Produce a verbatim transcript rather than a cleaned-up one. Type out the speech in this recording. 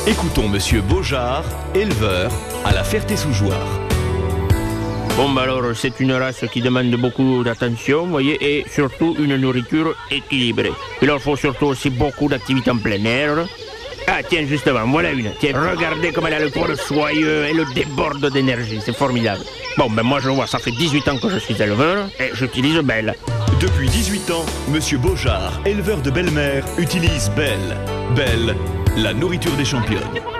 Écoutons Monsieur Beaujard, éleveur à la Ferté-sous-Jouarre. Bon, bah alors, c'est une race qui demande beaucoup d'attention, vous voyez, et surtout une nourriture équilibrée. Il leur faut surtout aussi beaucoup d'activités en plein air. Ah, tiens, justement, voilà une. Tiens, regardez comme elle a le poil soyeux, elle déborde d'énergie, c'est formidable. Bon, ben moi, je vois, ça fait dix-huit ans que je suis éleveur, et j'utilise Belle. Depuis dix-huit ans, Monsieur Beaujard, éleveur de belle-mère, utilise Belle. Belle, la nourriture des championnes.